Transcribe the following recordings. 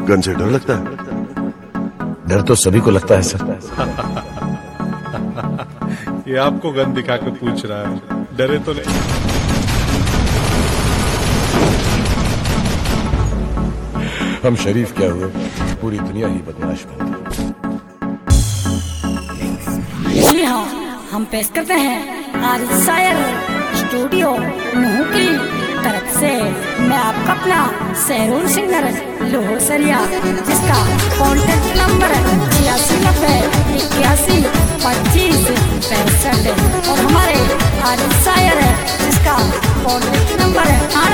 गन से डर लगता है? डर तो सभी को लगता है सर। ये आपको गन दिखा के पूछ रहा है, डरे तो नहीं? हम शरीफ क्या हुए, पूरी दुनिया ही बदमाश बन गई। जी हाँ, हम पेश करते हैं आज शायर स्टूडियो नूह की तरफ से मैं आपका अपना सहरून सिंगर लोहो सरिया, जिसका कॉन्टेक्ट नंबर 8690812565 और हमारे आज शायर जिसका कॉन्टेक्ट नंबर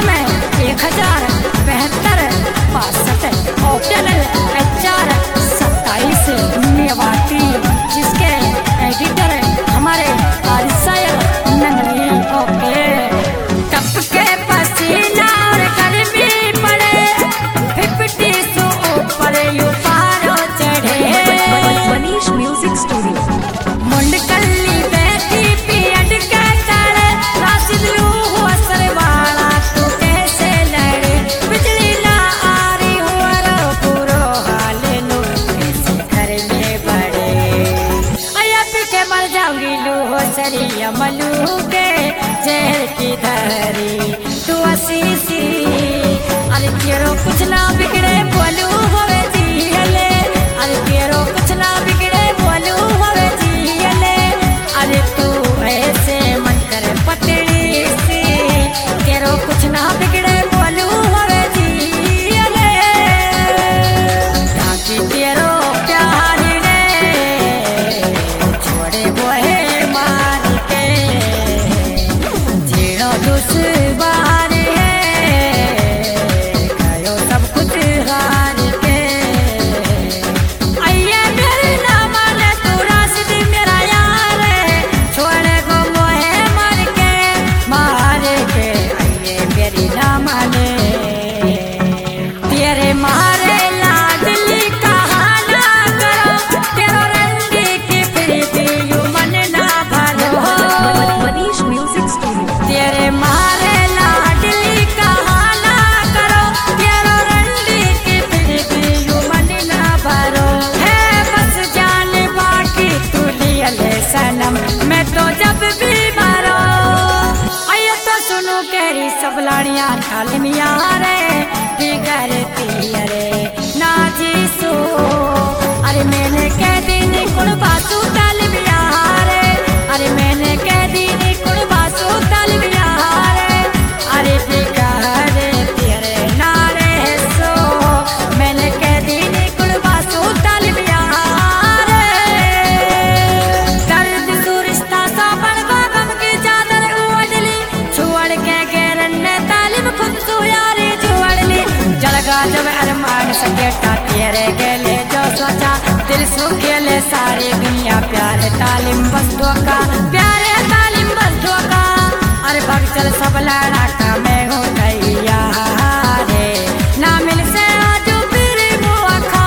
98107265 और चैनल HR 27 मेवाती, जिसके एडिटर हमारे आज शायर नंगली। ओके टपके पसीना और गर्मी पड़े 50 सो ऊपर यू पारो चढ़े। मनीष म्यूजिक स्टूडियो मुंडकल्ली बैठी पियड के चढ़े राशिद रूह असर वाला तू कैसे लड़े। बिजली ना आ रही हो रो पूरो हाल लो कैसे घर में बड़े। अया पी के मर जाऊंगी लूहो सरिया मलू के जहर की धरी तू असीसी। अरे तेरो कुछ ना बिगड़े बोलू होवे जियले। अरे तेरो कुछ ना बिगड़े बोलू होवे जियले। अरे तू ऐसे मन कर पतली सी तेरो कुछ ना बिगड़े बोलू होवे जियले। ताकि तेरो प्यार रे छोड़े बोहे मार के जीणो दुश्वार है गयो सब कुछ हार के। अये मेरे ना माने तू राशिद मेरा यार है छोड़े गो मोहे मार के अये मेरी ना माने तेरे मारे लाडली कहाना करो तेरो रंगी की प्रीति यू मन ना भरो। मनीष म्यूजिक स्टूडियो तेरे मारे लाडली कहाना करो तेरो रंडी की प्रीति यू मन ना भरो। है बस जान बाकी तू लियले सनम मैं तो जब भी मरो। आयो तो सुनो कहरी सब लाड़ियां खालिमिया रे बिगड़ती अरे ना जीसू। अरे मैंने कह दी नी कुर्बासू तालिमिया रे। अरे मैंने कह दी नी कुर्बासू तालिमिया रे। अरे बिगड़ते अरे ना रे सो मैंने कह दी नी कुर्बासू तालिमिया रे। दर्द सुरिश्ता सा बन गो गम की चादर उड़ली छुअड़ के गेरन ने तालिम खुद सो यारे छुअड़ली। जलगा जब अरमान सकेटा तेरे गेले जो सोचा दिल सो गेले सारी दुनिया प्यार तालिम बस धोखा प्यारे तालिम बस धोखा। अरे भग चल सब लड़ा का मैं हूँ दैया रे ना मिल से आज फिर मुआ खा।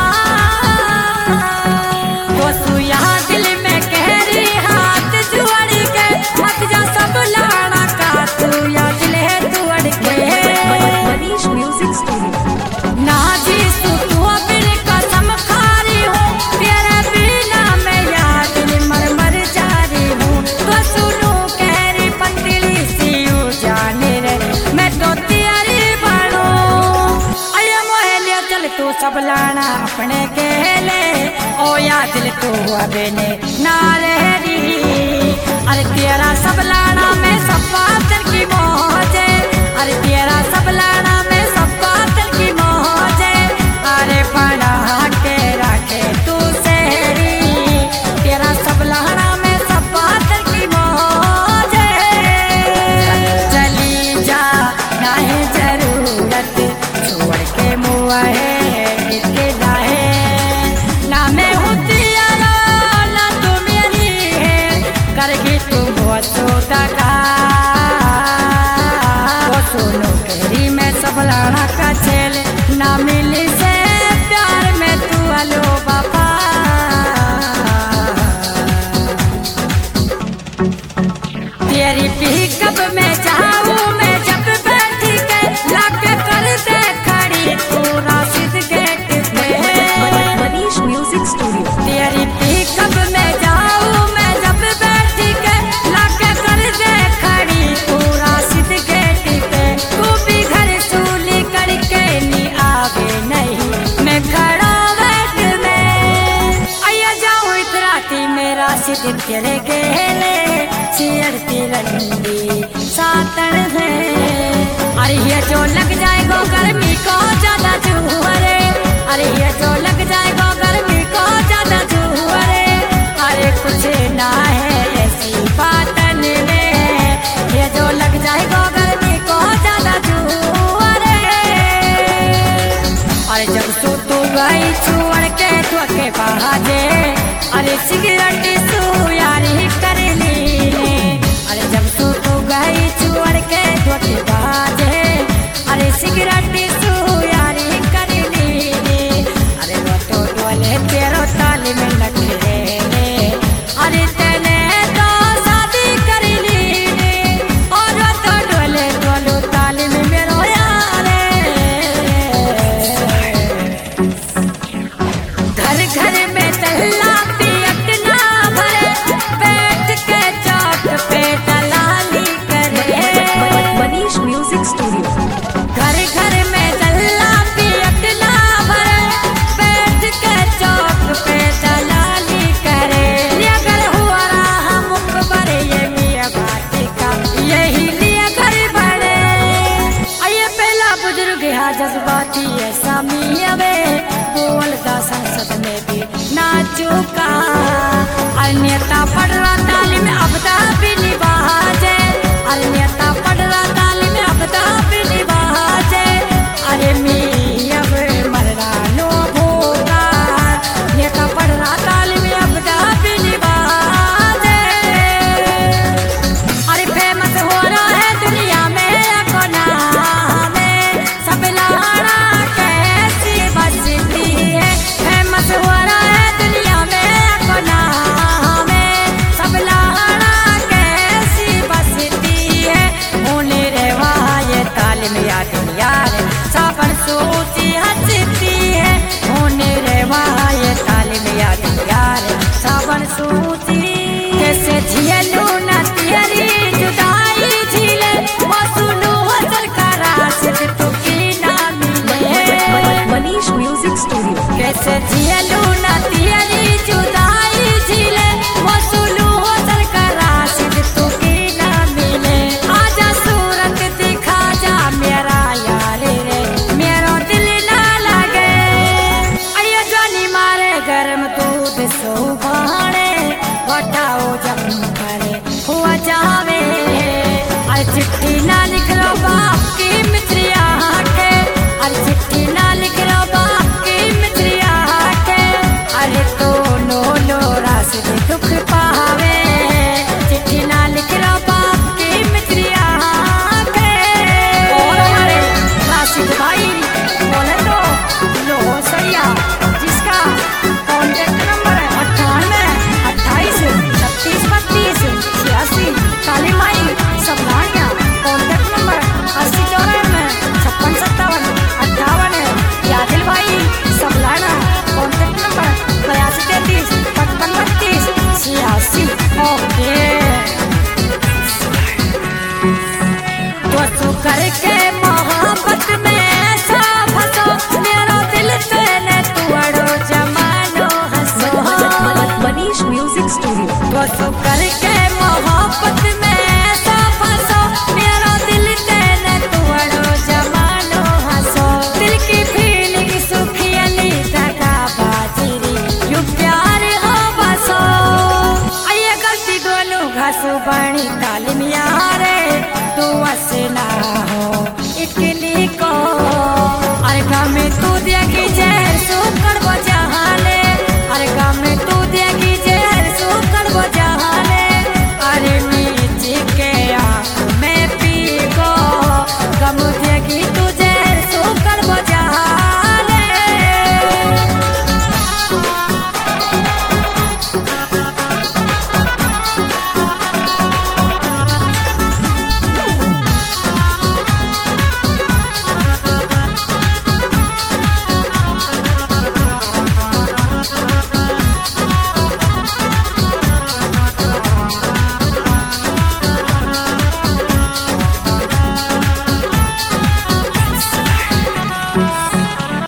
वो सुया दिल में कहरी हाथ जुड़ के मत जा सब लड़ा का तू या दिल है तोड़ के। मनीष म्यूजिक स्टूडियो ना जीसू तू अपनी कसम खारी हो तेरे बिना मैं याद मर मर जा रही हूँ। तो सुनो कहरी पतली सी यू जाने रे मैं तो तेरी बनो। अये मोहे ले चल तू सब लाना अपने केले ओ या दिल तू अबे ने ना रहरी। अरे तेरा सब लाना में सब पातर की मौजे। अरे तेरा सब लाना में सब पातर की मौजे। अरे बना के रखे तू सहरी तेरा सब लाना में सब पातर की मौजे। चली जा ना है जरूरत छोड़ के मुआ है इसके लाए ना मैं होती ना तू मेरी है करगी तू बहुत सोता वो सुनो कहरी में सब लाना का छेल ना मिली से प्यार में तू अलो बाबा। तेरी पिकअप में जाऊँ मैं जब बैठी के लाके कर दे खड़ी तू राशिद गेट पे। तेरे गेले चिरती रंडी सातन है। अरे ये जो लग जाएगा गर्मी को ज्यादा जुअरे, अरे ये जो लग जाएगा गर्मी को ज्यादा जुअरे। अरे कुछ ना है ऐसी बातन में, ये जो लग जाएगा गर्मी को ज्यादा जुअरे। अरे जब सो तू गई छोड़ के धोखे बाजे, अरे सिगरेट सू यारी कर ली। अरे जब सो तू गई छोड़ के धोखे बाजे, अरे सिगरेट सू यारी कर ली। अरे वो तो डोले तेरो ताली में लगे, अरे तेने तो शादी कर ली। और वो तो डोले डोलो ताली में मेरो यारे। घर घर में टहला पियट ना भरे, बैठ के चौक पे दलाली करे। Manish music studio. घर घर में टहला पियट ना भरे, बैठ के चौक पे दलाली करे। ये घर हुआ रहा मुकबर ये मियां बाटी का, यही लिए घर बड़े। ये पहला बुजुर्ग है जज्बाती ऐसा मियां वे, बोलता संसद में भी ना चुका। नेता पढ़ रहा तालीम अब भी निभाजे, अरे नेता पढ़ रहा तालीम अब भी निभाजे। अरे मियां मर रहा नो भोगा, नेता पढ़ रहा तालीम अब भी निभाजे। अरे फेमस हो रहा है दुनिया में कोना में, सब लाड़ा कैसी बसती है। फेमस हो रहा है दुनिया में कोना में, सब लाड़ा कैसी बसती है। होने रे वाह ये तालीम याद यार, सावन सोची हंसती है। होने रे वाह ये तालीम याद यार, सावन सोची। कैसे झेलू न तेरी जुदाई झीले, वो सुनू सरकार से तो की ना मिले। Manish music studio. कैसे झेलू न